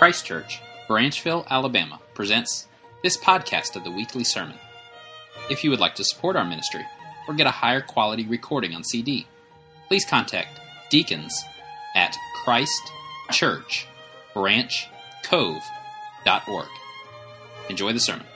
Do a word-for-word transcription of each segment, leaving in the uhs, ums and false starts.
Christ Church, Branchville, Alabama, presents this podcast of the weekly sermon. If you would like to support our ministry or get a higher quality recording on C D, please contact deacons at Christ Church Branch Cove dot org. Enjoy the sermon.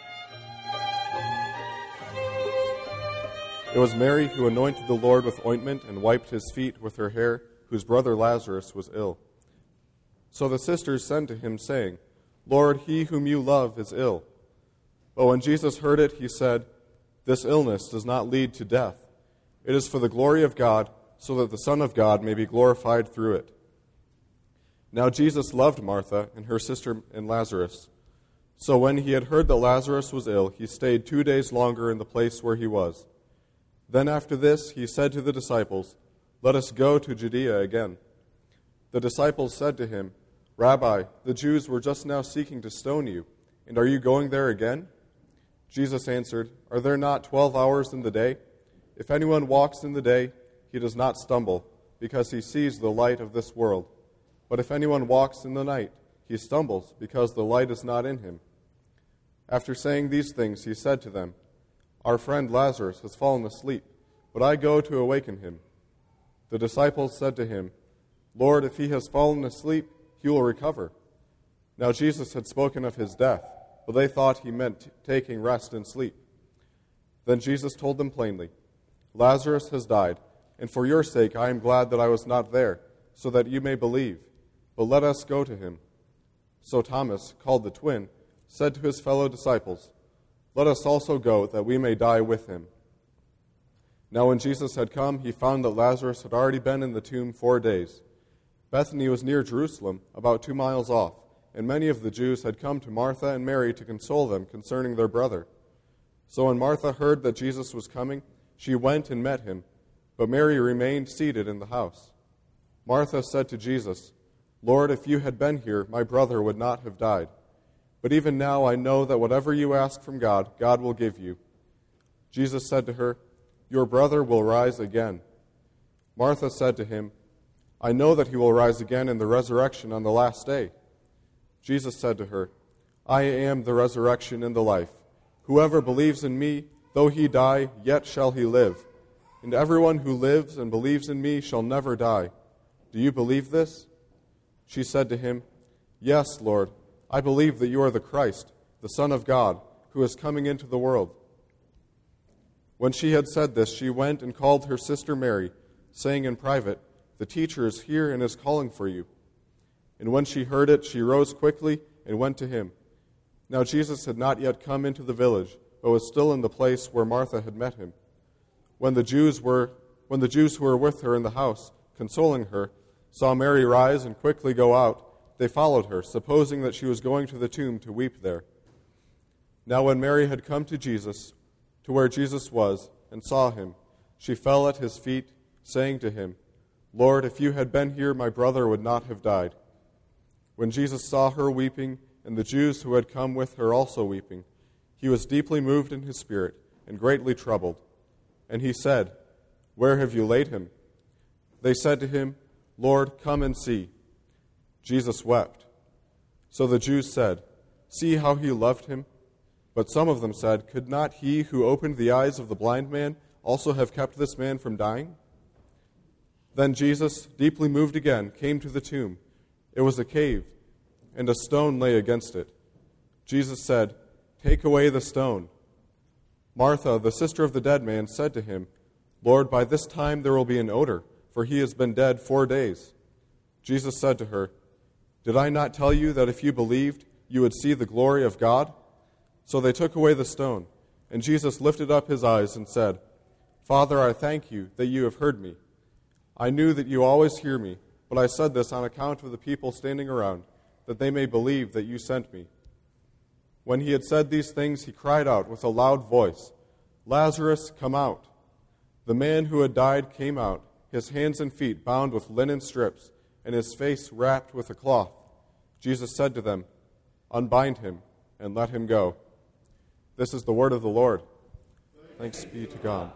It was Mary who anointed the Lord with ointment and wiped his feet with her hair, whose brother Lazarus was ill. So the sisters sent to him, saying, Lord, he whom you love is ill. But when Jesus heard it, he said, This illness does not lead to death. It is for the glory of God, so that the Son of God may be glorified through it. Now Jesus loved Martha and her sister and Lazarus. So when he had heard that Lazarus was ill, he stayed two days longer in the place where he was. Then after this, he said to the disciples, Let us go to Judea again. The disciples said to him, Rabbi, the Jews were just now seeking to stone you, and are you going there again? Jesus answered, Are there not twelve hours in the day? If anyone walks in the day, he does not stumble, because he sees the light of this world. But if anyone walks in the night, he stumbles, because the light is not in him. After saying these things, he said to them, Our friend Lazarus has fallen asleep, but I go to awaken him. The disciples said to him, Lord, if he has fallen asleep, he will recover. Now Jesus had spoken of his death, but they thought he meant taking rest and sleep. Then Jesus told them plainly, Lazarus has died, and for your sake I am glad that I was not there, so that you may believe. But let us go to him. So Thomas, called the twin, said to his fellow disciples, Let us also go, that we may die with him. Now when Jesus had come, he found that Lazarus had already been in the tomb four days. Bethany was near Jerusalem, about two miles off, and many of the Jews had come to Martha and Mary to console them concerning their brother. So when Martha heard that Jesus was coming, she went and met him, but Mary remained seated in the house. Martha said to Jesus, Lord, if you had been here, my brother would not have died. But even now I know that whatever you ask from God, God will give you. Jesus said to her, Your brother will rise again. Martha said to him, I know that he will rise again in the resurrection on the last day. Jesus said to her, I am the resurrection and the life. Whoever believes in me, though he die, yet shall he live. And everyone who lives and believes in me shall never die. Do you believe this? She said to him, Yes, Lord, I believe that you are the Christ, the Son of God, who is coming into the world. When she had said this, she went and called her sister Mary, saying in private, The teacher is here and is calling for you. And when she heard it, she rose quickly and went to him. Now Jesus had not yet come into the village, but was still in the place where Martha had met him. When the Jews were, when the Jews who were with her in the house, consoling her, saw Mary rise and quickly go out, they followed her, supposing that she was going to the tomb to weep there. Now when Mary had come to Jesus, to where Jesus was, and saw him, she fell at his feet, saying to him, Lord, if you had been here, my brother would not have died. When Jesus saw her weeping, and the Jews who had come with her also weeping, he was deeply moved in his spirit, and greatly troubled. And he said, Where have you laid him? They said to him, Lord, come and see. Jesus wept. So the Jews said, See how he loved him? But some of them said, Could not he who opened the eyes of the blind man also have kept this man from dying? Then Jesus, deeply moved again, came to the tomb. It was a cave, and a stone lay against it. Jesus said, Take away the stone. Martha, the sister of the dead man, said to him, Lord, by this time there will be an odor, for he has been dead four days. Jesus said to her, Did I not tell you that if you believed, you would see the glory of God? So they took away the stone, and Jesus lifted up his eyes and said, Father, I thank you that you have heard me. I knew that you always hear me, but I said this on account of the people standing around, that they may believe that you sent me. When he had said these things, he cried out with a loud voice, Lazarus, come out. The man who had died came out, his hands and feet bound with linen strips, and his face wrapped with a cloth. Jesus said to them, Unbind him and let him go. This is the word of the Lord. Thanks be to God.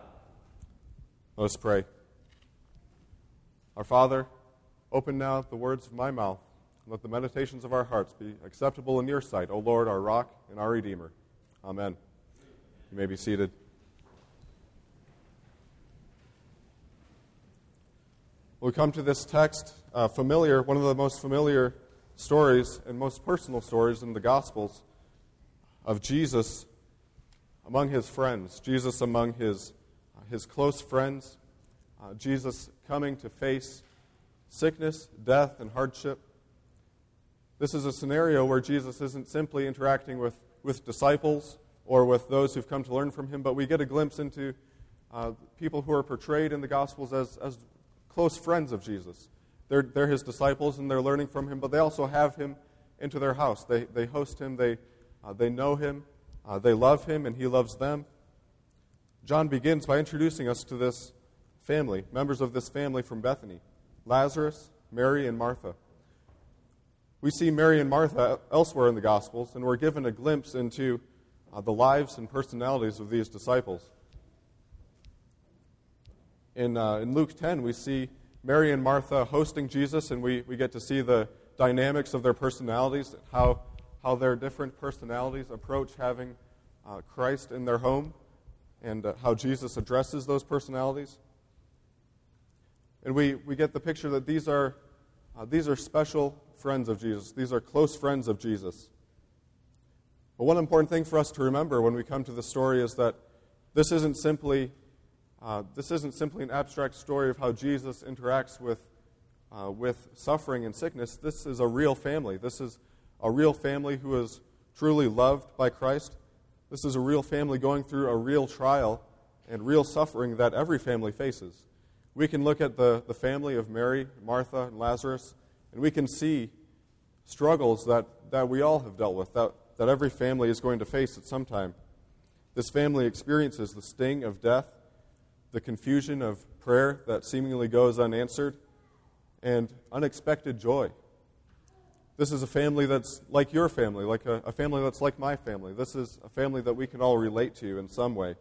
Let us pray. Our Father, open now the words of my mouth Let the meditations of our hearts be acceptable in your sight, O Lord, our rock and our Redeemer. Amen. You may be seated. We come to this text, uh, familiar, one of the most familiar stories and most personal stories in the Gospels of Jesus among his friends, Jesus among his, uh, his close friends, uh, Jesus coming to face sickness, death, and hardship. This is a scenario where Jesus isn't simply interacting with, with disciples or with those who've come to learn from him, but we get a glimpse into uh, people who are portrayed in the Gospels as, as close friends of Jesus. They're, they're his disciples and they're learning from him, but they also have him into their house. They, they host him, they, uh, they know him, uh, they love him, and he loves them. John begins by introducing us to this family, members of this family from Bethany, Lazarus, Mary, and Martha. We see Mary and Martha elsewhere in the Gospels, and we're given a glimpse into uh, the lives and personalities of these disciples. In, uh, in Luke ten, we see Mary and Martha hosting Jesus, and we, we get to see the dynamics of their personalities, how, how their different personalities approach having uh, Christ in their home, and uh, how Jesus addresses those personalities. And we, we get the picture that these are, uh, these are special friends of Jesus. These are close friends of Jesus. But one important thing for us to remember when we come to the story is that this isn't simply Uh, this isn't simply an abstract story of how Jesus interacts with, uh, with suffering and sickness. This is a real family. This is a real family who is truly loved by Christ. This is a real family going through a real trial and real suffering that every family faces. We can look at the, the family of Mary, Martha, and Lazarus, and we can see struggles that, that we all have dealt with, that, that every family is going to face at some time. This family experiences the sting of death, the confusion of prayer that seemingly goes unanswered, and unexpected joy. This is a family that's like your family, like a, a family that's like my family. This is a family that we can all relate to in some way.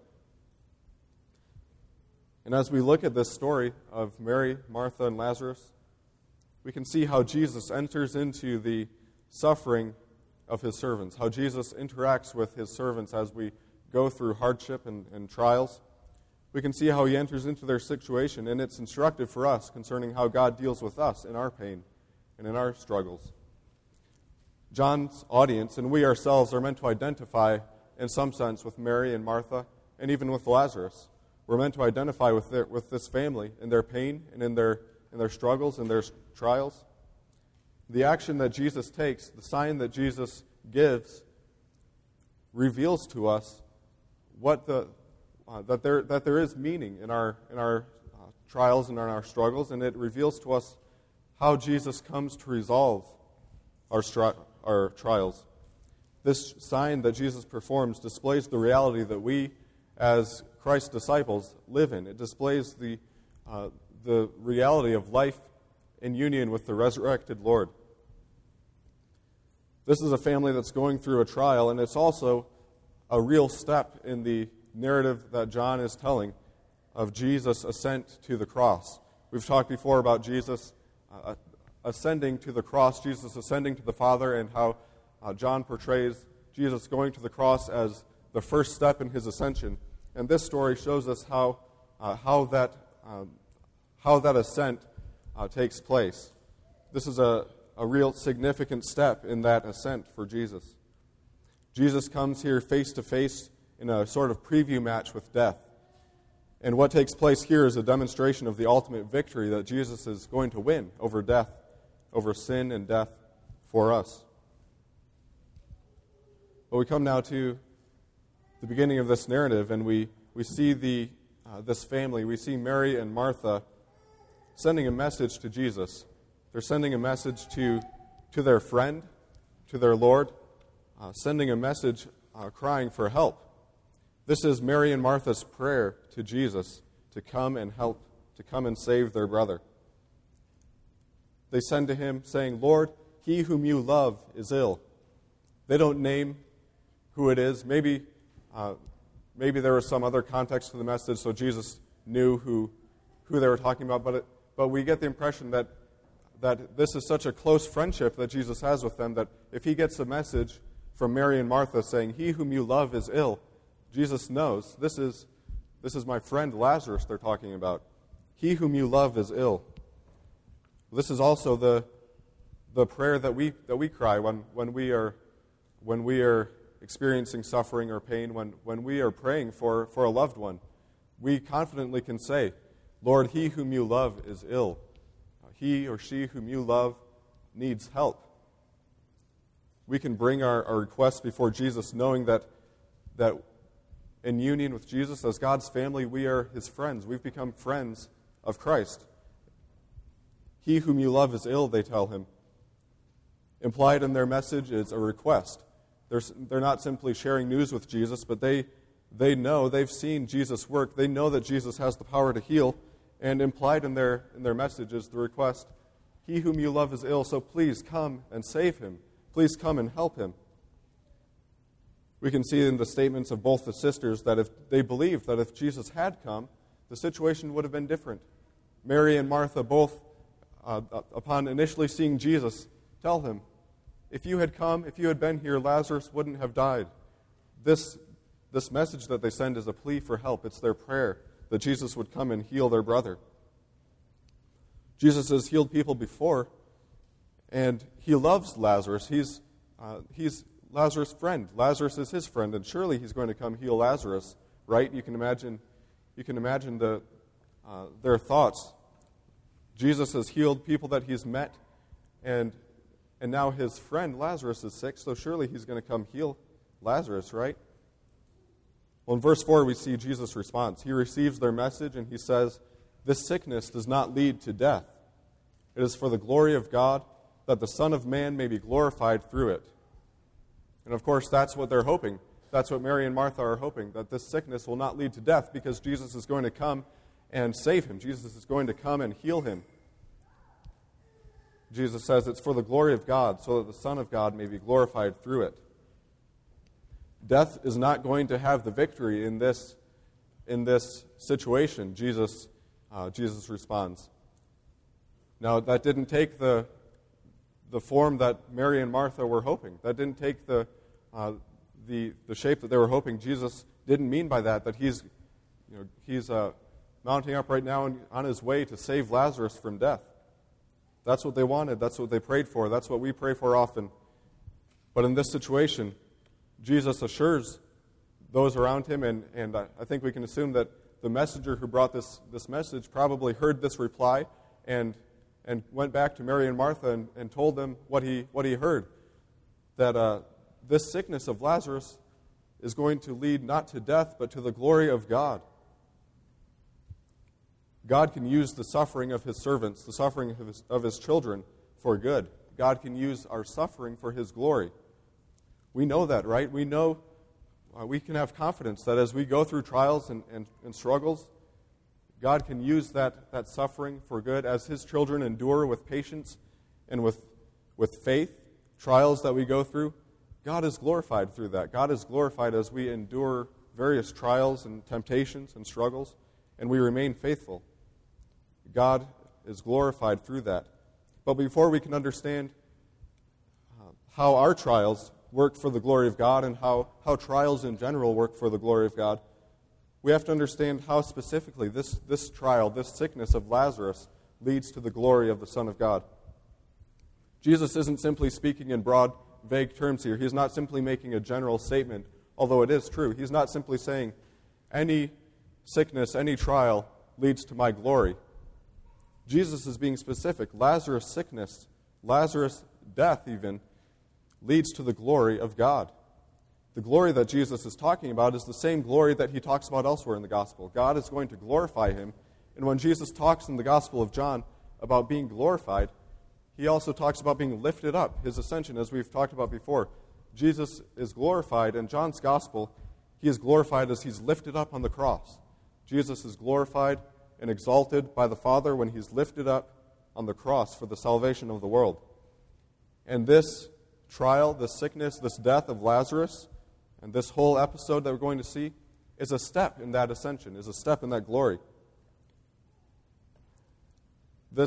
And as we look at this story of Mary, Martha, and Lazarus, we can see how Jesus enters into the suffering of his servants, how Jesus interacts with his servants as we go through hardship and, and trials. We can see how he enters into their situation, and it's instructive for us concerning how God deals with us in our pain and in our struggles. John's audience, and we ourselves, are meant to identify, in some sense, with Mary and Martha, and even with Lazarus. We're meant to identify with their, with this family in their pain and in their, in their struggles and their trials. The action that Jesus takes, the sign that Jesus gives, reveals to us what the Uh, that there that there is meaning in our in our uh, trials and in our struggles, and it reveals to us how Jesus comes to resolve our stri- our trials. This sign that Jesus performs displays the reality that we, as Christ's disciples, live in. It displays the uh, the reality of life in union with the resurrected Lord. This is a family that's going through a trial, and it's also a real step in the narrative that John is telling of Jesus' ascent to the cross. We've talked before about Jesus uh, ascending to the cross, Jesus ascending to the Father, and how uh, John portrays Jesus going to the cross as the first step in his ascension. And this story shows us how uh, how that um, how that ascent uh, takes place. This is a, a real significant step in that ascent for Jesus. Jesus comes here face to face in a sort of preview match with death. And what takes place here is a demonstration of the ultimate victory that Jesus is going to win over death, over sin and death for us. But we come now to the beginning of this narrative, and we, we see the uh, this family, we see Mary and Martha sending a message to Jesus. They're sending a message to, to their friend, to their Lord, uh, sending a message uh, crying for help. This is Mary and Martha's prayer to Jesus to come and help, to come and save their brother. They send to him saying, "Lord, he whom you love is ill." They don't name who it is. Maybe uh, maybe there was some other context to the message, so Jesus knew who who they were talking about. But it, but we get the impression that that this is such a close friendship that Jesus has with them that if he gets a message from Mary and Martha saying, "He whom you love is ill," Jesus knows this is, this is my friend Lazarus they're talking about. He whom you love is ill. This is also the, the prayer that we, that we cry when, when, we are, when we are experiencing suffering or pain, when, when we are praying for, for a loved one. We confidently can say, "Lord, he whom you love is ill. He or she whom you love needs help." We can bring our, our requests before Jesus knowing that, that in union with Jesus as God's family, we are his friends. We've become friends of Christ. "He whom you love is ill," they tell him. Implied in their message is a request. They're, they're not simply sharing news with Jesus, but they, they know, they've seen Jesus work. They know that Jesus has the power to heal. And implied in their, in their message is the request, "He whom you love is ill, so please come and save him. Please come and help him." We can see in the statements of both the sisters that if they believed that if Jesus had come, the situation would have been different. Mary and Martha both, uh, upon initially seeing Jesus, tell him, "If you had come, if you had been here, Lazarus wouldn't have died." This, this message that they send is a plea for help. It's their prayer that Jesus would come and heal their brother. Jesus has healed people before, and he loves Lazarus. He's, uh, he's Lazarus' friend. Lazarus is his friend, and surely he's going to come heal Lazarus, right? You can imagine, you can imagine the, uh, their thoughts. Jesus has healed people that he's met, and and now his friend Lazarus is sick, so surely he's going to come heal Lazarus, right? Well, in verse four, we see Jesus' response. He receives their message, and he says, "This sickness does not lead to death. It is for the glory of God, that the Son of Man may be glorified through it." And of course, that's what they're hoping. That's what Mary and Martha are hoping, that this sickness will not lead to death because Jesus is going to come and save him. Jesus is going to come and heal him. Jesus says it's for the glory of God, so that the Son of God may be glorified through it. Death is not going to have the victory in this, in this situation, Jesus, uh, Jesus responds. Now, that didn't take the, the form that Mary and Martha were hoping. That didn't take the, uh, the, the shape that they were hoping. Jesus didn't mean by that that he's, you know, he's uh, mounting up right now on his way to save Lazarus from death. That's what they wanted. That's what they prayed for. That's what we pray for often. But in this situation, Jesus assures those around him, and, and I think we can assume that the messenger who brought this, this message probably heard this reply and, and went back to Mary and Martha and, and told them what he, what he heard, that uh, this sickness of Lazarus is going to lead not to death, but to the glory of God. God can use the suffering of his servants, the suffering of his, of his children, for good. God can use our suffering for his glory. We know that, right? We know, uh, we can have confidence that as we go through trials and, and, and struggles, God can use that, that suffering for good as his children endure with patience and with, with faith, trials that we go through. God is glorified through that. God is glorified as we endure various trials and temptations and struggles, and we remain faithful. God is glorified through that. But before we can understand uh, how our trials work for the glory of God and how, how trials in general work for the glory of God, we have to understand how specifically this, this trial, this sickness of Lazarus, leads to the glory of the Son of God. Jesus isn't simply speaking in broad, vague terms here. He's not simply making a general statement, although it is true. He's not simply saying, any sickness, any trial leads to my glory. Jesus is being specific. Lazarus' sickness, Lazarus' death even, leads to the glory of God. The glory that Jesus is talking about is the same glory that he talks about elsewhere in the gospel. God is going to glorify him. And when Jesus talks in the Gospel of John about being glorified, he also talks about being lifted up, his ascension, as we've talked about before. Jesus is glorified. In John's Gospel, he is glorified as he's lifted up on the cross. Jesus is glorified and exalted by the Father when he's lifted up on the cross for the salvation of the world. And this trial, this sickness, this death of Lazarus, and this whole episode that we're going to see is a step in that ascension, is a step in that glory. This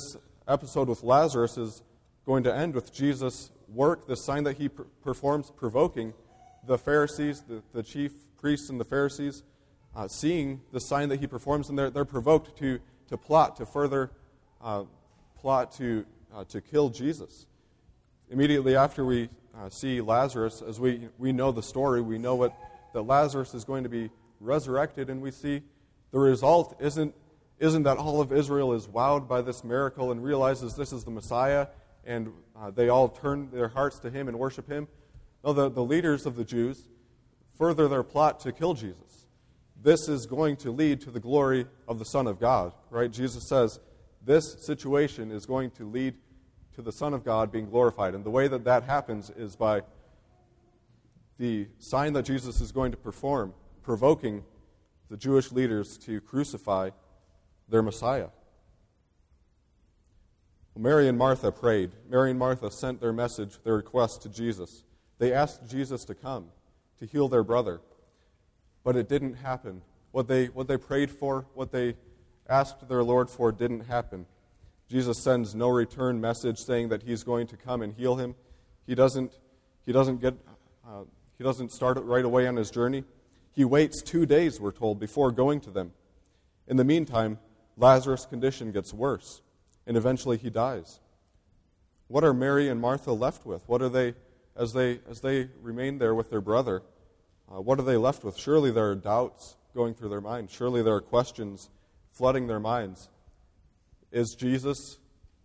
episode with Lazarus is going to end with Jesus' work, the sign that he per- performs provoking the Pharisees, the, the chief priests and the Pharisees, uh, seeing the sign that he performs, and they're, they're provoked to, to plot, to further uh, plot to, uh, to kill Jesus. Immediately after we uh, see Lazarus, as we, we know the story, we know what that Lazarus is going to be resurrected, and we see the result isn't, isn't that all of Israel is wowed by this miracle and realizes this is the Messiah, and uh, they all turn their hearts to him and worship him. No, the, the leaders of the Jews further their plot to kill Jesus. This is going to lead to the glory of the Son of God, right? Jesus says this situation is going to lead to the Son of God being glorified. And the way that that happens is by the sign that Jesus is going to perform, provoking the Jewish leaders to crucify their Messiah. Well, Mary and Martha prayed. Mary and Martha sent their message, their request to Jesus. They asked Jesus to come, to heal their brother. But it didn't happen. What they, what they prayed for, what they asked their Lord for didn't happen. Jesus sends no return message saying that he's going to come and heal him. He doesn't, he doesn't get, uh, he doesn't start right away on his journey. He waits two days, we're told, before going to them. In the meantime, Lazarus' condition gets worse, and eventually he dies. What are Mary and Martha left with? What are they, as they as they remain there with their brother, uh, what are they left with? Surely there are doubts going through their minds. Surely there are questions flooding their minds. Is Jesus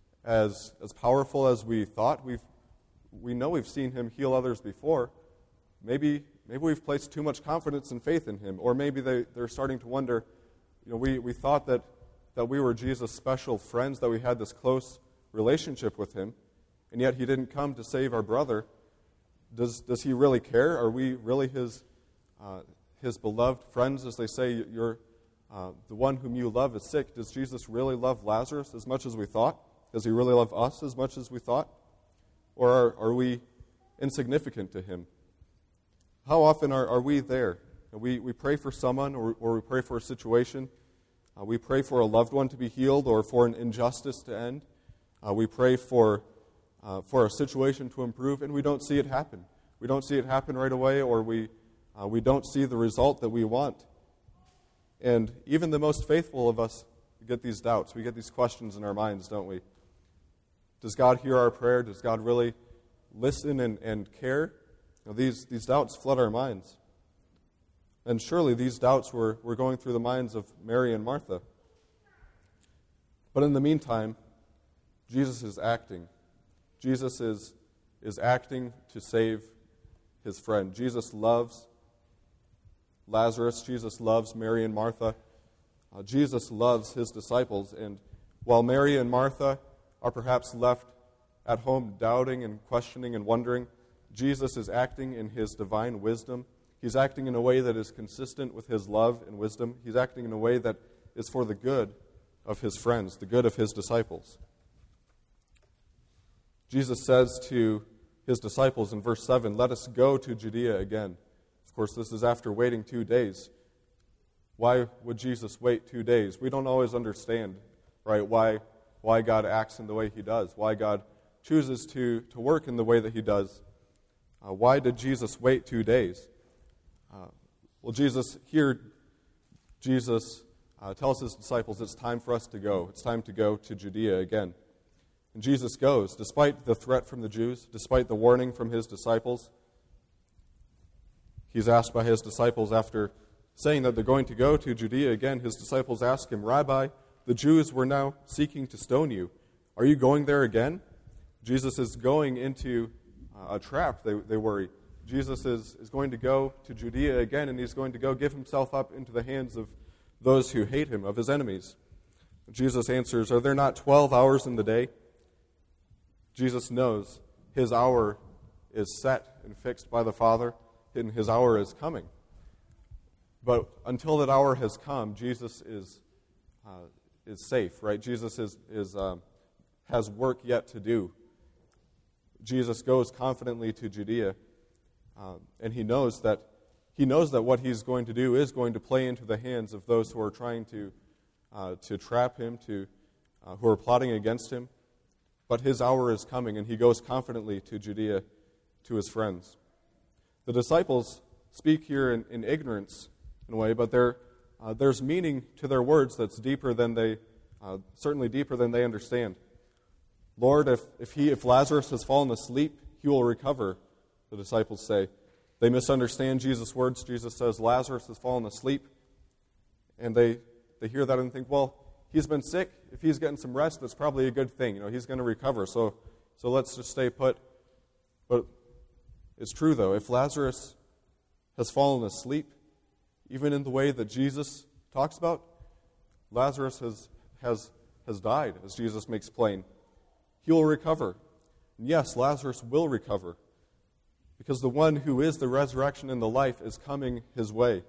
as as powerful as we thought? We've we know we've seen him heal others before. Maybe maybe we've placed too much confidence and faith in him, or maybe they, they're starting to wonder, you know, we, we thought that, that we were Jesus' special friends, that we had this close relationship with him, and yet he didn't come to save our brother. Does does he really care? Are we really his uh, his beloved friends? As they say, you're uh, the one whom you love is sick. Does Jesus really love Lazarus as much as we thought? Does he really love us as much as we thought? Or are, are we insignificant to him? How often are, are we there? We, we pray for someone, or, or we pray for a situation. Uh, we pray for a loved one to be healed, or for an injustice to end. Uh, we pray for uh, for a situation to improve, and we don't see it happen. We don't see it happen right away, or we uh, we don't see the result that we want. And even the most faithful of us get these doubts. We get these questions in our minds, don't we? Does God hear our prayer? Does God really listen and, and care? You know, these, these doubts flood our minds. And surely these doubts were, were going through the minds of Mary and Martha. But in the meantime, Jesus is acting. Jesus is, is acting to save his friend. Jesus loves Lazarus. Jesus loves Mary and Martha. Uh, Jesus loves his disciples. And while Mary and Martha are perhaps left at home doubting and questioning and wondering, Jesus is acting in his divine wisdom. He's acting in a way that is consistent with his love and wisdom. He's acting in a way that is for the good of his friends, the good of his disciples. Jesus says to his disciples in verse seven, "Let us go to Judea again." Of course, this is after waiting two days. Why would Jesus wait two days? We don't always understand, right, why, why God acts in the way he does, why God chooses to, to work in the way that he does. Uh, why did Jesus wait two days? Uh, well, Jesus, here, Jesus uh, tells his disciples it's time for us to go. It's time to go to Judea again. And Jesus goes, despite the threat from the Jews, despite the warning from his disciples. He's asked by his disciples after saying that they're going to go to Judea again. His disciples ask him, "Rabbi, the Jews were now seeking to stone you. Are you going there again?" Jesus is going into uh, a trap, they, they worry. Jesus is, is going to go to Judea again, and he's going to go give himself up into the hands of those who hate him, of his enemies. Jesus answers, "Are there not twelve hours in the day?" Jesus knows his hour is set and fixed by the Father, and his hour is coming. But until that hour has come, Jesus is uh, is safe, right? Jesus is is um, has work yet to do. Jesus goes confidently to Judea, um, and he knows that he knows that what he's going to do is going to play into the hands of those who are trying to uh, to trap him, to uh, who are plotting against him. but his hour is coming, and he goes confidently to Judea to his friends. The disciples speak here in, in ignorance, in a way, but there, uh, there's meaning to their words that's deeper than they, uh, certainly deeper than they understand. Lord, if, if, he, if Lazarus has fallen asleep, he will recover, the disciples say. They misunderstand Jesus' words. Jesus says, Lazarus has fallen asleep. And they, they hear that and think, well, he's been sick. If he's getting some rest, that's probably a good thing. You know, he's going to recover. So, so let's just stay put. But it's true, though. If Lazarus has fallen asleep, even in the way that Jesus talks about, Lazarus has, has, has died, as Jesus makes plain. He will recover. And yes, Lazarus will recover, because the one who is the resurrection and the life is coming his way.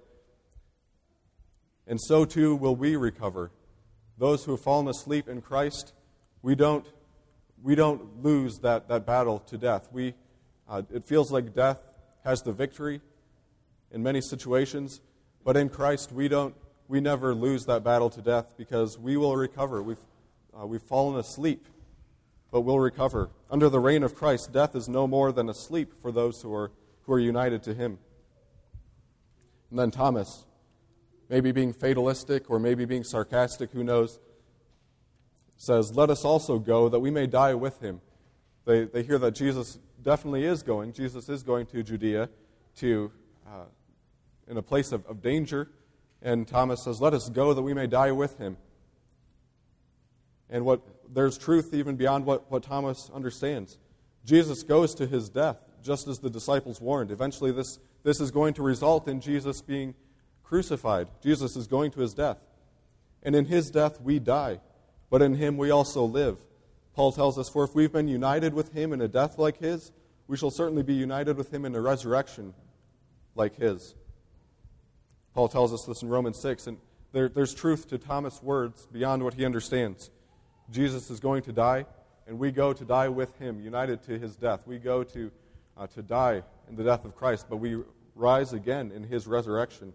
And so too will we recover. Those who have fallen asleep in Christ, we don't, we don't lose that, that battle to death. We, uh, it feels like death has the victory in many situations, but in Christ we don't, we never lose that battle to death, because we will recover. We've, uh, we've fallen asleep, but we'll recover. Under the reign of Christ, death is no more than a sleep for those who are, who are united to him. And then Thomas, maybe being fatalistic or maybe being sarcastic, who knows, says, let us also go that we may die with him. They, they hear that Jesus definitely is going. Jesus is going to Judea, to uh, in a place of, of danger. And Thomas says, let us go that we may die with him. And what there's truth even beyond what, what Thomas understands. Jesus goes to his death, just as the disciples warned. Eventually this, this is going to result in Jesus being crucified. Jesus is going to his death. And in his death we die, but in him we also live. Paul tells us, for if we've been united with him in a death like his, we shall certainly be united with him in a resurrection like his. Paul tells us this in Romans six, and there, there's truth to Thomas' words beyond what he understands. Jesus is going to die, and we go to die with him, united to his death. We go to, uh, to die in the death of Christ, but we rise again in his resurrection.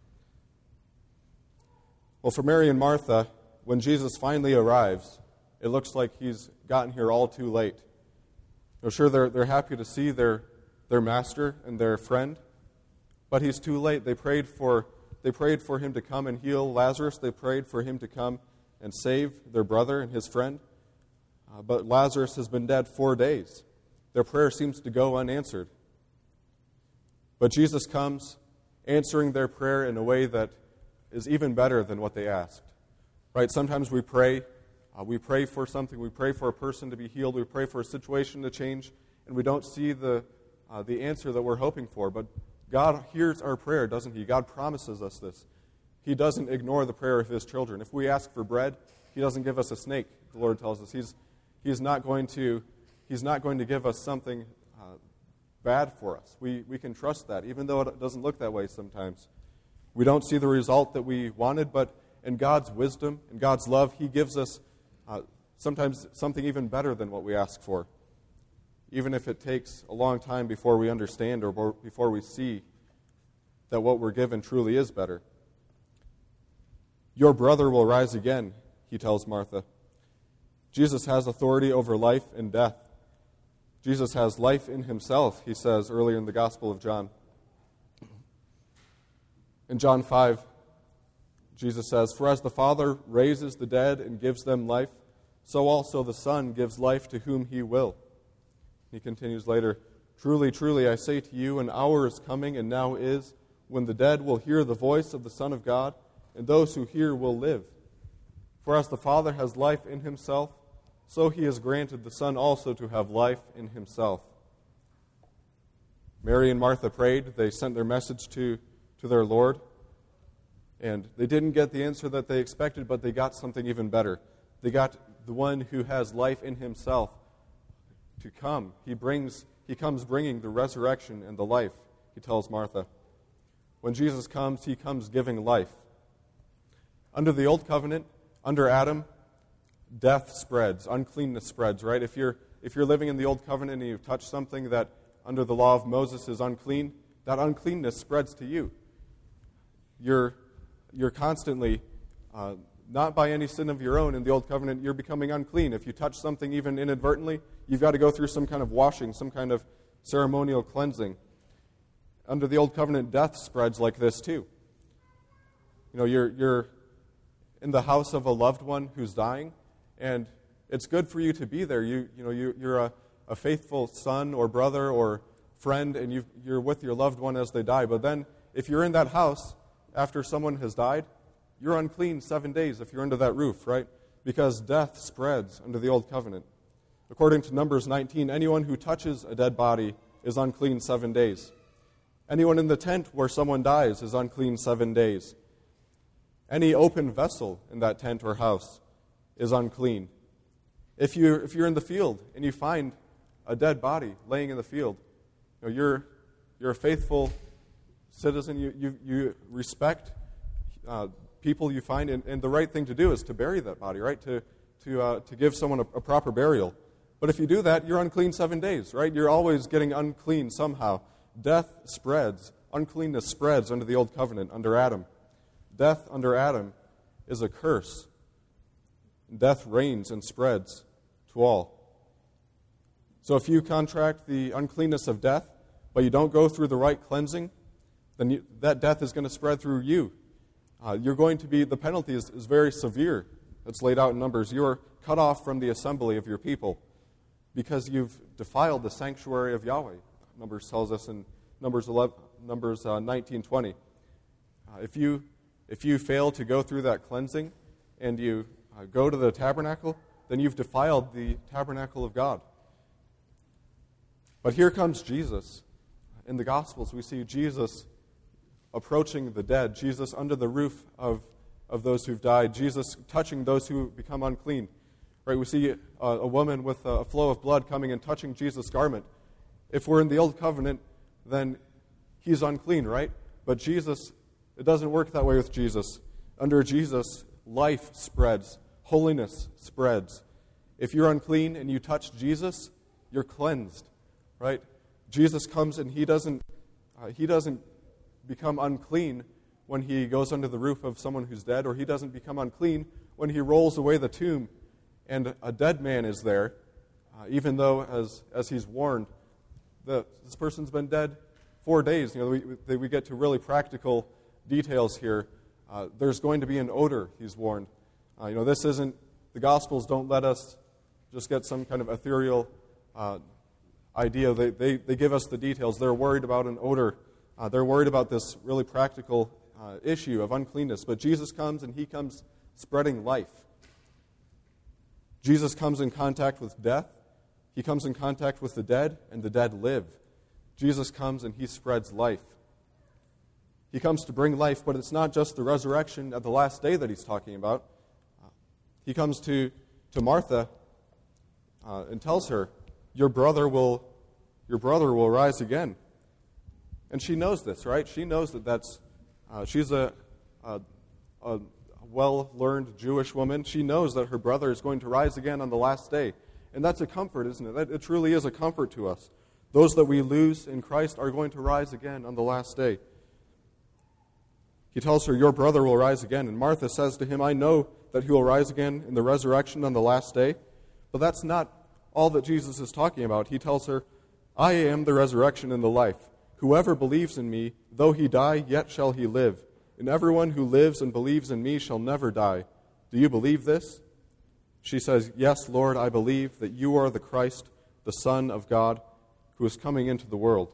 Well, for Mary and Martha, when Jesus finally arrives, it looks like he's gotten here all too late. I'm sure they're, they're happy to see their, their master and their friend, but he's too late. They prayed for, they prayed for him to come and heal Lazarus. They prayed for him to come and save their brother and his friend. Uh, but Lazarus has been dead four days. Their prayer seems to go unanswered. But Jesus comes, answering their prayer in a way that is even better than what they asked. Right? Sometimes we pray, uh, we pray for something, we pray for a person to be healed, we pray for a situation to change, and we don't see the, uh, the answer that we're hoping for. But God hears our prayer, doesn't he? God promises us this. He doesn't ignore the prayer of his children. If we ask for bread, he doesn't give us a snake, the Lord tells us. He's, he's, not, going to, he's not going to give us something uh, bad for us. We, we can trust that, even though it doesn't look that way sometimes. We don't see the result that we wanted, but in God's wisdom, in God's love, he gives us uh, sometimes something even better than what we ask for, even if it takes a long time before we understand or before we see that what we're given truly is better. Your brother will rise again, he tells Martha. Jesus has authority over life and death. Jesus has life in himself, he says earlier in the Gospel of John. In John five, Jesus says, for as the Father raises the dead and gives them life, so also the Son gives life to whom he will. He continues later, truly, truly, I say to you, an hour is coming and now is, when the dead will hear the voice of the Son of God, and those who hear will live. For as the Father has life in himself, so he has granted the Son also to have life in himself. Mary and Martha prayed. They sent their message to, to their Lord. And they didn't get the answer that they expected, but they got something even better. They got the one who has life in himself to come. He brings, he comes bringing the resurrection and the life, he tells Martha. When Jesus comes, he comes giving life. Under the Old Covenant, under Adam, death spreads, uncleanness spreads, right? If you're, if you're living in the Old Covenant and you've touched something that under the law of Moses is unclean, that uncleanness spreads to you. You're, you're constantly uh, not by any sin of your own. In the Old Covenant, you're becoming unclean. If you touch something even inadvertently, you've got to go through some kind of washing, some kind of ceremonial cleansing. Under the Old Covenant, death spreads like this too. You know, you're you're in the house of a loved one who's dying, and it's good for you to be there. You you know you you're a, a faithful son or brother or friend, and you you're with your loved one as they die. But then, if you're in that house after someone has died, you're unclean seven days if you're under that roof, right? Because death spreads under the Old Covenant. According to Numbers nineteen, anyone who touches a dead body is unclean seven days. Anyone in the tent where someone dies is unclean seven days. Any open vessel in that tent or house is unclean. If you if you're in the field and you find a dead body laying in the field, you know, you're you're a faithful citizen. You you, you respect uh, people you find, and, and the right thing to do is to bury that body, right? To to uh, to give someone a, a proper burial. But if you do that, you're unclean seven days, right? You're always getting unclean somehow. Death spreads. Uncleanness spreads under the Old Covenant, under Adam. Death under Adam is a curse. Death reigns and spreads to all. So if you contract the uncleanness of death, but you don't go through the right cleansing, then you, that death is going to spread through you. Uh, you're going to be, the penalty is, is very severe. It's laid out in Numbers. You are cut off from the assembly of your people because you've defiled the sanctuary of Yahweh. Numbers tells us in Numbers eleven, Numbers uh, nineteen twenty. Uh, if you if you fail to go through that cleansing and you uh, go to the tabernacle, then you've defiled the tabernacle of God. But here comes Jesus. In the Gospels, we see Jesus approaching the dead, Jesus under the roof of, of those who've died, Jesus touching those who become unclean. Right? We see a, a woman with a flow of blood coming and touching Jesus' garment. If we're in the Old Covenant, then he's unclean, right? But Jesus, it doesn't work that way with Jesus. Under Jesus, life spreads, holiness spreads. If you're unclean and you touch Jesus, you're cleansed, right? Jesus comes and he doesn't uh, he doesn't become unclean when he goes under the roof of someone who's dead, or he doesn't become unclean when he rolls away the tomb and a dead man is there, uh, even though, as as he's warned, the, this person's been dead four days. You know, we, we, we get to really practical details here. Uh, there's going to be an odor, he's warned. Uh, you know, this isn't, the Gospels don't let us just get some kind of ethereal uh, idea. They, they, they give us the details. They're worried about an odor. Uh, they're worried about this really practical uh, issue of uncleanness. But Jesus comes, and he comes spreading life. Jesus comes in contact with death. He comes in contact with the dead, and the dead live. Jesus comes, and he spreads life. He comes to bring life, but it's not just the resurrection at the last day that he's talking about. Uh, he comes to, to Martha uh, and tells her, Your brother will, your brother will rise again. And she knows this, right? She knows that that's, uh, she's a, a, a well-learned Jewish woman. She knows that her brother is going to rise again on the last day. And that's a comfort, isn't it? That, it truly is a comfort to us. Those that we lose in Christ are going to rise again on the last day. He tells her, Your brother will rise again. And Martha says to him, I know that he will rise again in the resurrection on the last day. But that's not all that Jesus is talking about. He tells her, I am the resurrection and the life. Whoever believes in me, though he die, yet shall he live. And everyone who lives and believes in me shall never die. Do you believe this? She says, Yes, Lord, I believe that you are the Christ, the Son of God, who is coming into the world.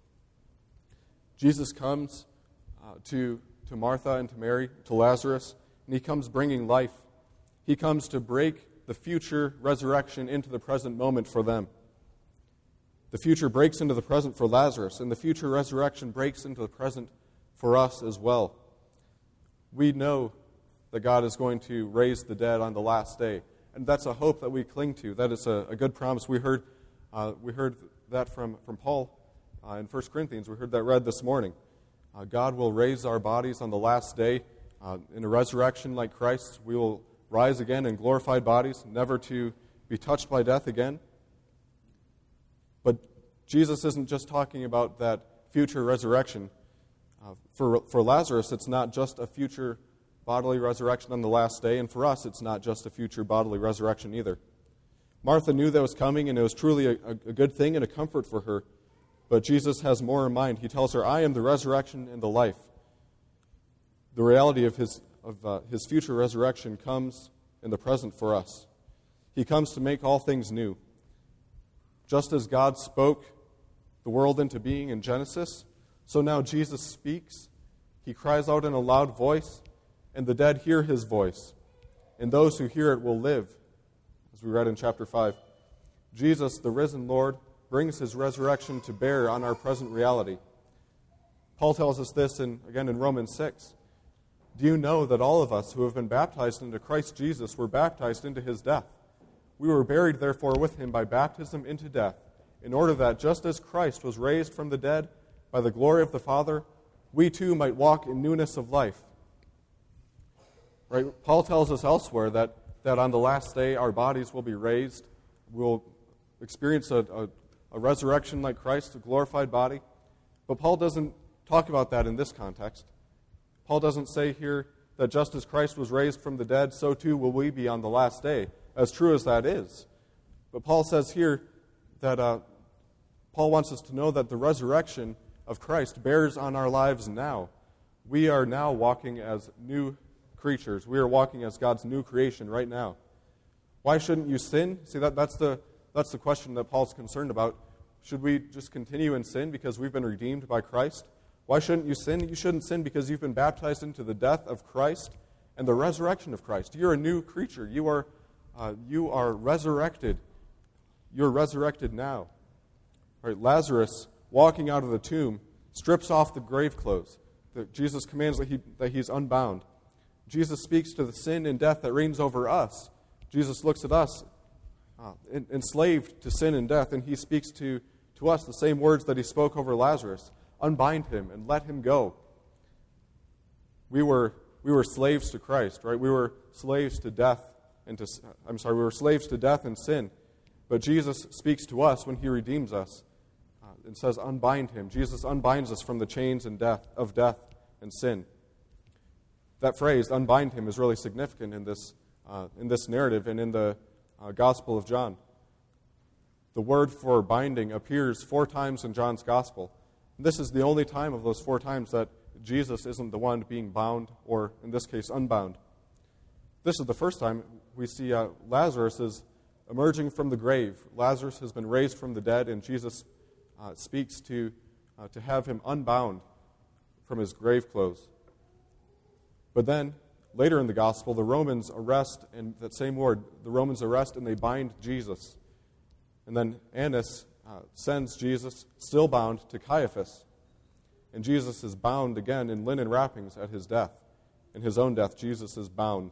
Jesus comes uh, to, to Martha and to Mary, to Lazarus, and he comes bringing life. He comes to break the future resurrection into the present moment for them. The future breaks into the present for Lazarus, and the future resurrection breaks into the present for us as well. We know that God is going to raise the dead on the last day. And that's a hope that we cling to. That is a, a good promise. We heard uh, we heard that from, from Paul uh, in First Corinthians. We heard that read this morning. Uh, God will raise our bodies on the last day. Uh, in a resurrection like Christ's, we will rise again in glorified bodies, never to be touched by death again. But Jesus isn't just talking about that future resurrection. Uh, for, for Lazarus, it's not just a future bodily resurrection on the last day, and for us, it's not just a future bodily resurrection either. Martha knew that was coming, and it was truly a, a good thing and a comfort for her. But Jesus has more in mind. He tells her, I am the resurrection and the life. The reality of his, of, uh, his future resurrection comes in the present for us. He comes to make all things new. Just as God spoke the world into being in Genesis, so now Jesus speaks. He cries out in a loud voice, and the dead hear his voice, and those who hear it will live, as we read in chapter five. Jesus, the risen Lord, brings his resurrection to bear on our present reality. Paul tells us this, in, again, in Romans six. Do you know that all of us who have been baptized into Christ Jesus were baptized into his death? We were buried, therefore, with him by baptism into death, in order that, just as Christ was raised from the dead by the glory of the Father, we too might walk in newness of life. Right? Paul tells us elsewhere that, that on the last day our bodies will be raised. We'll experience a, a, a resurrection like Christ, a glorified body. But Paul doesn't talk about that in this context. Paul doesn't say here that just as Christ was raised from the dead, so too will we be on the last day, as true as that is. But Paul says here that uh, Paul wants us to know that the resurrection of Christ bears on our lives now. We are now walking as new creatures. We are walking as God's new creation right now. Why shouldn't you sin? See, that, that's the that's the question that Paul's concerned about. Should we just continue in sin because we've been redeemed by Christ? Why shouldn't you sin? You shouldn't sin because you've been baptized into the death of Christ and the resurrection of Christ. You're a new creature. You are uh, you are resurrected. You're resurrected now. Right? Lazarus, walking out of the tomb, strips off the grave clothes. The, Jesus commands that, he, that he's unbound. Jesus speaks to the sin and death that reigns over us. Jesus looks at us, uh, enslaved to sin and death, and he speaks to, to us the same words that he spoke over Lazarus. Unbind him and let him go. We were we were slaves to Christ, right? We were slaves to death and to I'm sorry, we were slaves to death and sin. But Jesus speaks to us when he redeems us uh, and says, unbind him. Jesus unbinds us from the chains and death of death and sin. That phrase, unbind him, is really significant in this uh, in this narrative and in the uh, Gospel of John. The word for binding appears four times in John's Gospel. This is the only time of those four times that Jesus isn't the one being bound, or in this case, unbound. This is the first time we see uh, Lazarus is emerging from the grave. Lazarus has been raised from the dead, and Jesus uh, speaks to, uh, to have him unbound from his grave clothes. But then, later in the Gospel, the Romans arrest, and that same word, the Romans arrest and they bind Jesus. And then Annas Uh, sends Jesus, still bound, to Caiaphas. And Jesus is bound again in linen wrappings at his death. In his own death, Jesus is bound.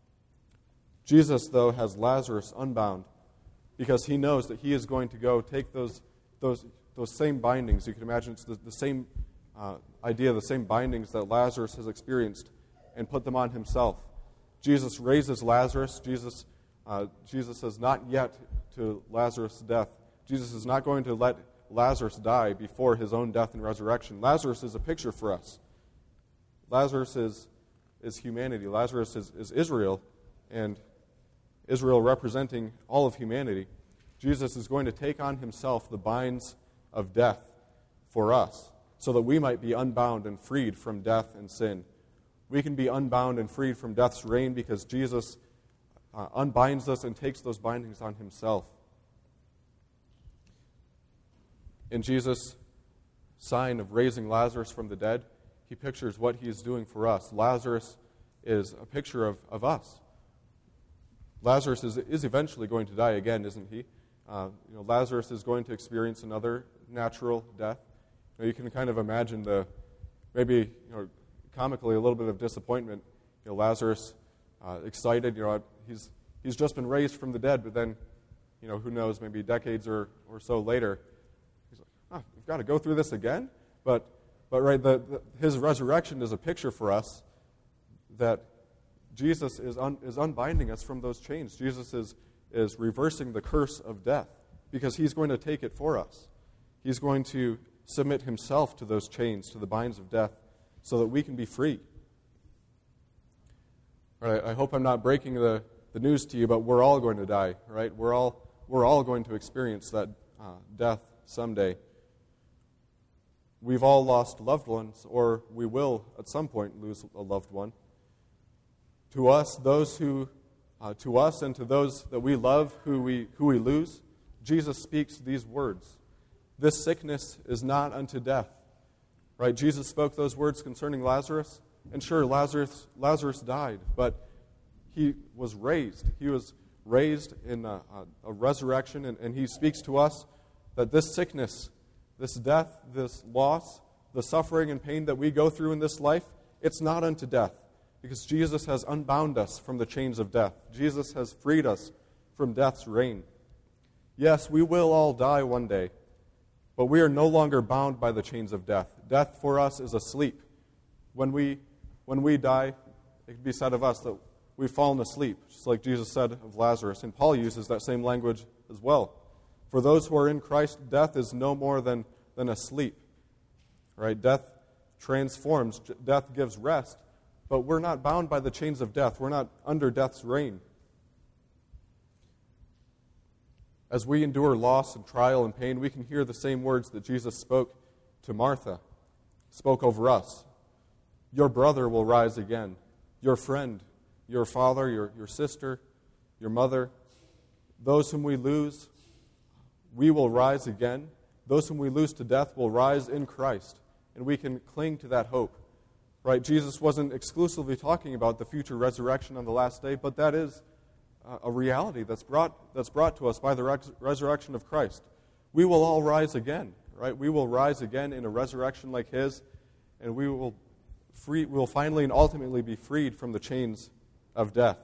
Jesus, though, has Lazarus unbound because he knows that he is going to go take those those those same bindings. You can imagine it's the, the same uh, idea, the same bindings that Lazarus has experienced, and put them on himself. Jesus raises Lazarus. Jesus, uh, Jesus says, not yet to Lazarus' death. Jesus is not going to let Lazarus die before his own death and resurrection. Lazarus is a picture for us. Lazarus is, is humanity. Lazarus is, is Israel, and Israel representing all of humanity. Jesus is going to take on himself the binds of death for us so that we might be unbound and freed from death and sin. We can be unbound and freed from death's reign because Jesus uh, unbinds us and takes those bindings on himself. In Jesus' sign of raising Lazarus from the dead, he pictures what he is doing for us. Lazarus is a picture of, of us. Lazarus is, is eventually going to die again, isn't he? Uh, you know, Lazarus is going to experience another natural death. You know, you can kind of imagine the, maybe, you know, comically a little bit of disappointment. You know, Lazarus, uh, excited, you know, he's he's just been raised from the dead, but then, you know, who knows, maybe decades or, or so later, oh, we've got to go through this again? But, but right, the, the, his resurrection is a picture for us that Jesus is un, is unbinding us from those chains. Jesus is, is reversing the curse of death because he's going to take it for us. He's going to submit himself to those chains, to the binds of death, so that we can be free. Right, I hope I'm not breaking the, the news to you, but we're all going to die, right? We're all, we're all going to experience that uh, death someday. We've all lost loved ones, or we will at some point lose a loved one. To us, those who, uh, to us and to those that we love who we, who we lose, Jesus speaks these words. This sickness is not unto death. Right? Jesus spoke those words concerning Lazarus. And sure, Lazarus Lazarus died, but he was raised. He was raised in a, a, a resurrection, and, and he speaks to us that this sickness, this death, this loss, the suffering and pain that we go through in this life, it's not unto death, because Jesus has unbound us from the chains of death. Jesus has freed us from death's reign. Yes, we will all die one day, but we are no longer bound by the chains of death. Death for us is asleep. When we When we die, it can be said of us that we've fallen asleep, just like Jesus said of Lazarus. And Paul uses that same language as well. For those who are in Christ, death is no more than, than asleep. Right? Death transforms, death gives rest, but we're not bound by the chains of death. We're not under death's reign. As we endure loss and trial and pain, we can hear the same words that Jesus spoke to Martha, spoke over us. Your brother will rise again. Your friend, your father, your, your sister, your mother, those whom we lose, we will rise again. Those whom we lose to death will rise in Christ. And we can cling to that hope. Right? Jesus wasn't exclusively talking about the future resurrection on the last day, but that is a reality that's brought, that's brought to us by the res- resurrection of Christ. We will all rise again. Right? We will rise again in a resurrection like His, and we will Free, will finally and ultimately be freed from the chains of death.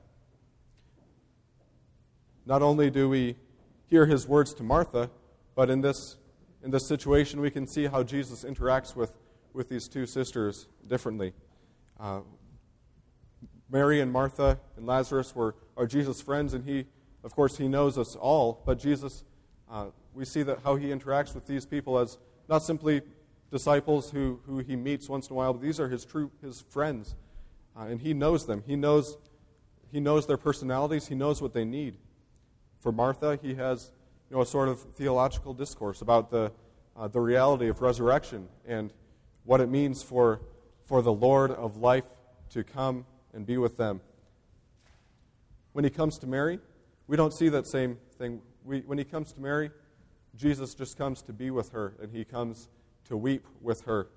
Not only do we hear His words to Martha, but in this in this situation we can see how Jesus interacts with, with these two sisters differently. Uh, Mary and Martha and Lazarus were are Jesus' friends, and He, of course, He knows us all. But Jesus, uh, we see that how He interacts with these people as not simply disciples who, who He meets once in a while, but these are His true His friends, uh, and He knows them. He knows He knows their personalities. He knows what they need. For Martha, He has you know a sort of theological discourse about the uh, the reality of resurrection and what it means for for the Lord of life to come and be with them. When He comes to Mary, we don't see that same thing. We, when He comes to Mary, Jesus just comes to be with her, and He comes to weep with her.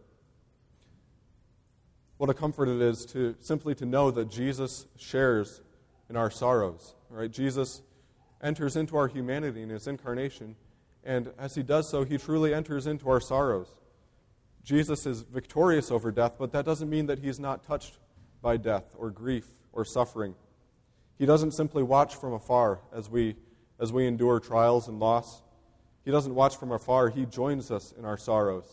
What a comfort it is to simply to know that Jesus shares in our sorrows. Right? Jesus enters into our humanity in His incarnation, and as He does so, He truly enters into our sorrows. Jesus is victorious over death, but that doesn't mean that He's not touched by death or grief or suffering. He doesn't simply watch from afar as we as we endure trials and loss. He doesn't watch from afar. He joins us in our sorrows.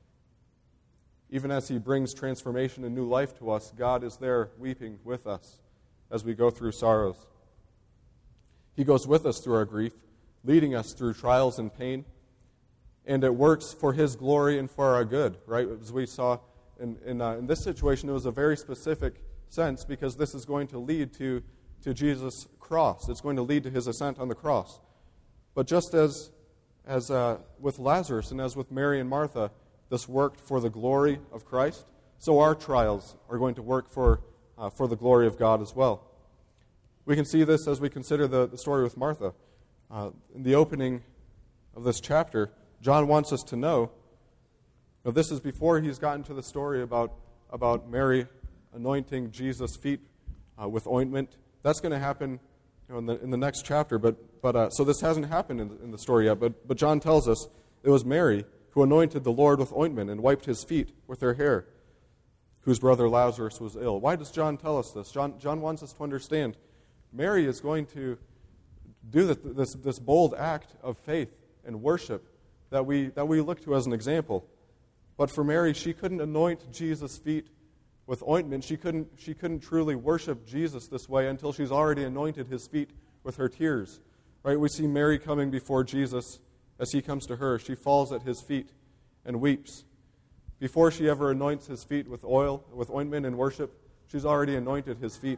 Even as He brings transformation and new life to us, God is there weeping with us as we go through sorrows. He goes with us through our grief, leading us through trials and pain, and it works for His glory and for our good, right? As we saw in, in, uh, in this situation, it was a very specific sense because this is going to lead to, to Jesus' cross. It's going to lead to His ascent on the cross. But just as, as uh, with Lazarus and as with Mary and Martha, this worked for the glory of Christ, so our trials are going to work for, uh, for the glory of God as well. We can see this as we consider the, the story with Martha. Uh, in the opening of this chapter, John wants us to know, now this is before he's gotten to the story about, about Mary anointing Jesus' feet uh, with ointment. That's going to happen you know, in, the, in the next chapter, but, but uh, so this hasn't happened in the, in the story yet, but, but John tells us it was Mary who anointed the Lord with ointment and wiped His feet with her hair, whose brother Lazarus was ill. Why does John tell us this? John, John wants us to understand Mary is going to do this, this, this bold act of faith and worship that we, that we look to as an example. But for Mary, she couldn't anoint Jesus' feet with ointment. She couldn't, she couldn't truly worship Jesus this way until she's already anointed His feet with her tears. Right? We see Mary coming before Jesus. As He comes to her, she falls at His feet and weeps. Before she ever anoints His feet with oil, with ointment and worship, she's already anointed His feet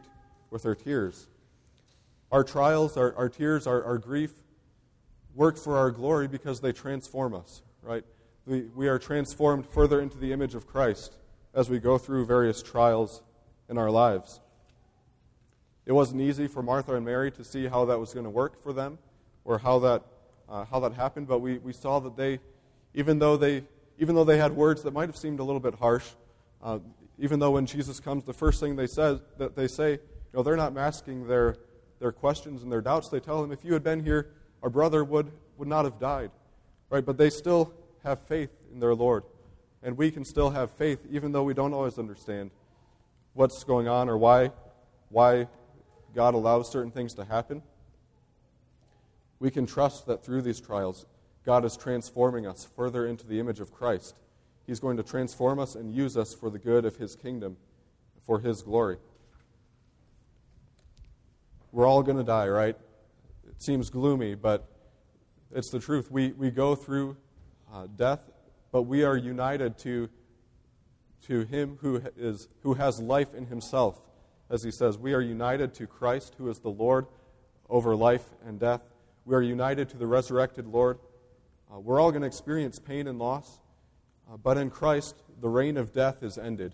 with her tears. Our trials, our, our tears, our, our grief work for our glory because they transform us, right? We, we are transformed further into the image of Christ as we go through various trials in our lives. It wasn't easy for Martha and Mary to see how that was going to work for them or how that uh, how that happened, but we, we saw that they, even though they even though they had words that might have seemed a little bit harsh, uh, even though when Jesus comes, the first thing they said that they say, you know, they're not masking their their questions and their doubts. They tell him, if you had been here, our brother would, would not have died. Right? But they still have faith in their Lord. And we can still have faith even though we don't always understand what's going on or why why God allows certain things to happen. We can trust that through these trials, God is transforming us further into the image of Christ. He's going to transform us and use us for the good of His kingdom, for His glory. We're all going to die, right? It seems gloomy, but it's the truth. We we go through uh, death, but we are united to to Him who is who has life in Himself. As he says, we are united to Christ, who is the Lord over life and death. We are united to the resurrected Lord. Uh, we're all going to experience pain and loss, uh, but in Christ, the reign of death is ended.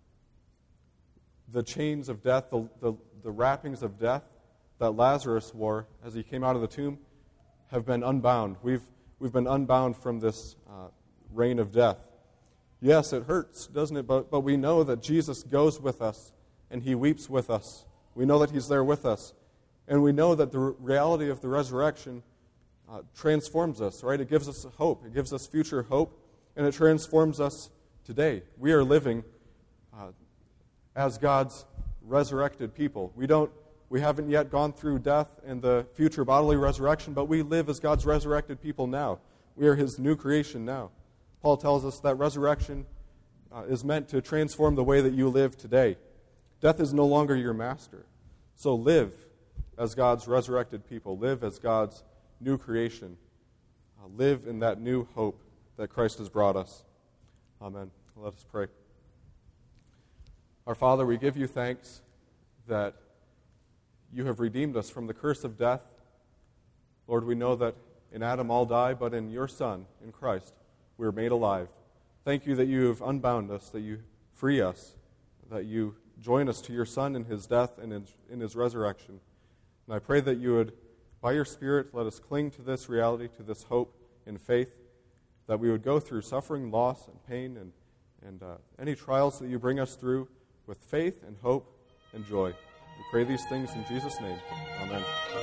The chains of death, the, the, the wrappings of death that Lazarus wore as he came out of the tomb have been unbound. We've, we've been unbound from this uh, reign of death. Yes, it hurts, doesn't it? But, but we know that Jesus goes with us and He weeps with us. We know that He's there with us. And we know that the reality of the resurrection uh, transforms us, right? It gives us hope. It gives us future hope, and it transforms us today. We are living uh, as God's resurrected people. We don't, we haven't yet gone through death and the future bodily resurrection, but we live as God's resurrected people now. We are His new creation now. Paul tells us that resurrection uh, is meant to transform the way that you live today. Death is no longer your master. So live as God's resurrected people. Live as God's new creation. Uh, live in that new hope that Christ has brought us. Amen. Let us pray. Our Father, we give You thanks that You have redeemed us from the curse of death. Lord, we know that in Adam all die, but in Your Son, in Christ, we are made alive. Thank You that You have unbound us, that You free us, that You join us to Your Son in His death and in His resurrection. And I pray that You would, by Your Spirit, let us cling to this reality, to this hope in faith, that we would go through suffering, loss, and pain, and, and uh, any trials that You bring us through with faith and hope and joy. We pray these things in Jesus' name. Amen.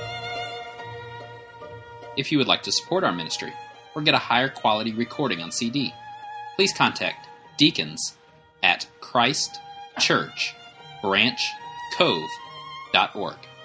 If you would like to support our ministry or get a higher quality recording on C D, please contact deacons at Christ Church Branch Cove dot org.